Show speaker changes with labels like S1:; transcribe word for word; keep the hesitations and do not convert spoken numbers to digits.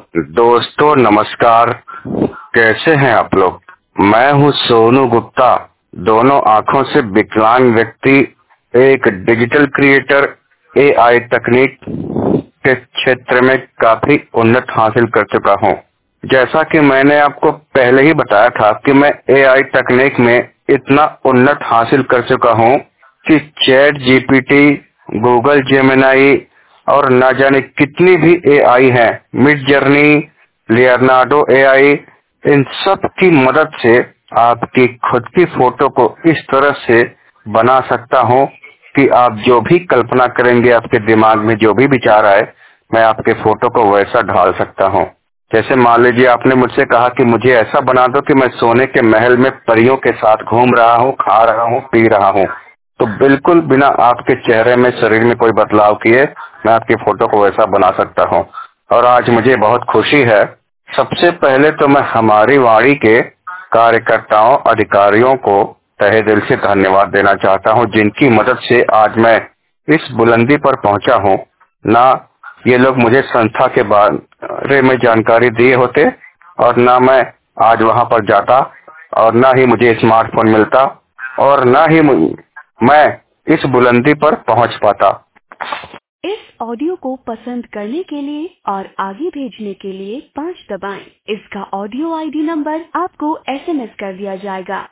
S1: दोस्तों नमस्कार, कैसे हैं आप लोग। मैं हूं सोनू गुप्ता, दोनों आंखों से विकलांग व्यक्ति, एक डिजिटल क्रिएटर, एआई तकनीक के क्षेत्र में काफी उन्नत हासिल कर चुका हूं। जैसा कि मैंने आपको पहले ही बताया था कि मैं एआई तकनीक में इतना उन्नत हासिल कर चुका हूं कि चैट जीपीटी, गूगल जेमिनी और न जाने कितनी भी एआई हैं, मिड जर्नी, लियोनार्डो एआई, इन सब की मदद से आपकी खुद की फोटो को इस तरह से बना सकता हूं कि आप जो भी कल्पना करेंगे, आपके दिमाग में जो भी विचार आए, मैं आपके फोटो को वैसा ढाल सकता हूं। जैसे मान लीजिए आपने मुझसे कहा कि मुझे ऐसा बना दो कि मैं सोने के महल में परियों के साथ घूम रहा हूं, खा रहा हूं, पी रहा हूं, तो बिल्कुल बिना आपके चेहरे में, शरीर में कोई बदलाव किए मैं आपकी फोटो को वैसा बना सकता हूं। और आज मुझे बहुत खुशी है। सबसे पहले तो मैं हमारी वाणी के कार्यकर्ताओं, अधिकारियों को तहे दिल से धन्यवाद देना चाहता हूं, जिनकी मदद से आज मैं इस बुलंदी पर पहुंचा हूं। ना ये लोग मुझे संस्था के बारे में जानकारी दिए होते और ना मैं आज वहां पर जाता, और ना ही मुझे स्मार्टफोन मिलता, और ना ही मैं इस बुलंदी पर पहुंच पाता।
S2: इस ऑडियो को पसंद करने के लिए और आगे भेजने के लिए पाँच दबाएं। इसका ऑडियो आईडी नंबर आपको एसएमएस कर दिया जाएगा।